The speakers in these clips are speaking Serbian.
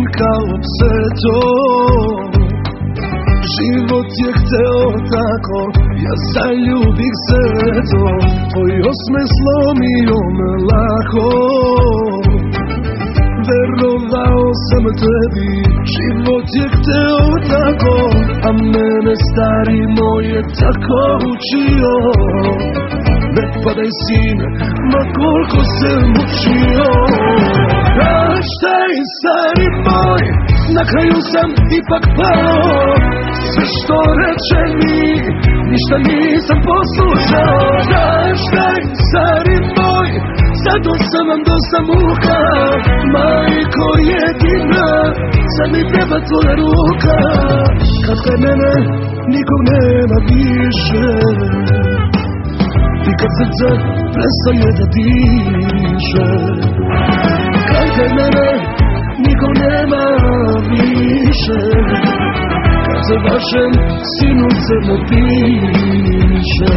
kao pse to. Život je hteo tako, ja zaljubih se to. Tvoj osme slomio me lako. Verovao sam tebi, život je hteo tako, a mene stari moj je tako učio. Ne padaj sine, ma koliko se mučio. Praštaj stari moj, na kraju sam ipak pao. Sve što reče mi, ništa nisam poslušao. Praštaj stari moj, zato sam vam dosta muka. Majko jedina, sad mi treba tvoja ruka. Kad kraj mene nikog nema više i kad srce prestaje da diše. Kad kraj mene nikog nema više, kad se vašem sinu crno piše.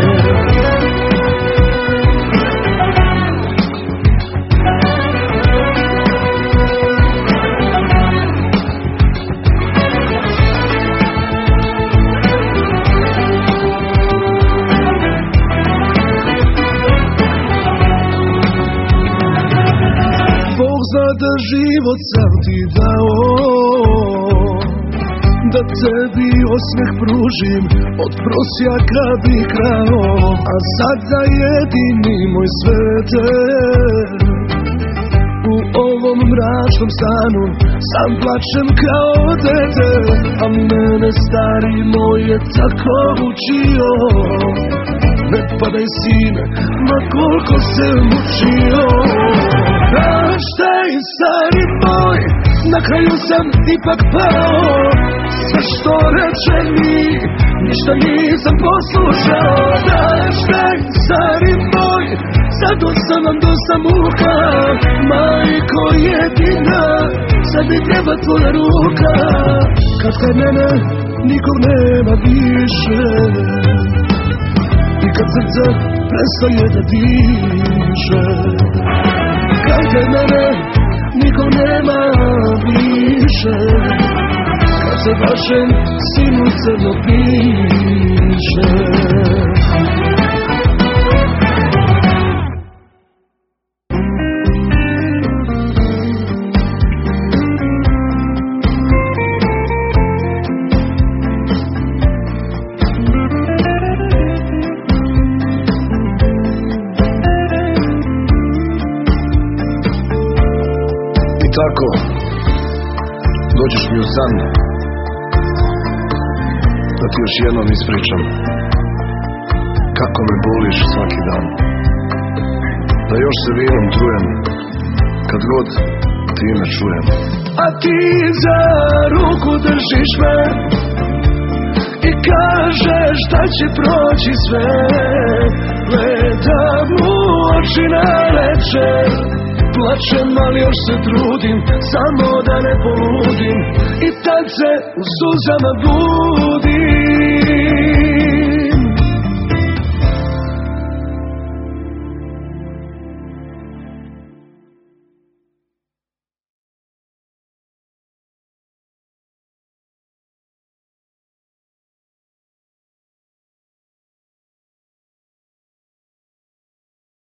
Da život sam ti dao, da tebi osmeh pružim, od prosjaka bi krao. A sada jedini moj svete, u ovom mračnom stanu sam plačem kao dete. A mene stari moj je tako učio. Ne padaj sine, ma koliko se mučio. Praštaj stari moj, na kraju sam ipak pao. Sve što reče mi, ništa nisam poslušao. Praštaj stari moj, zato sam vam dosta muka. Majko jedina, sad mi treba tvoja ruka. Kad kraj mene nikog nema više i kad srce prestaje da diše. Kad kraj mene nikog nema više, kad se vašem sinu crno piše. Tako, dođeš mi u san, da ti još jednom ispričam kako me boliš svaki dan. Da još se vinom trujem, kad god ti ime čujem. A ti za ruku držiš me i kažeš da će proći sve. Gledam u oči na večer, plačem, ali još se trudim, samo da ne poludim. I tad se u suzama budim.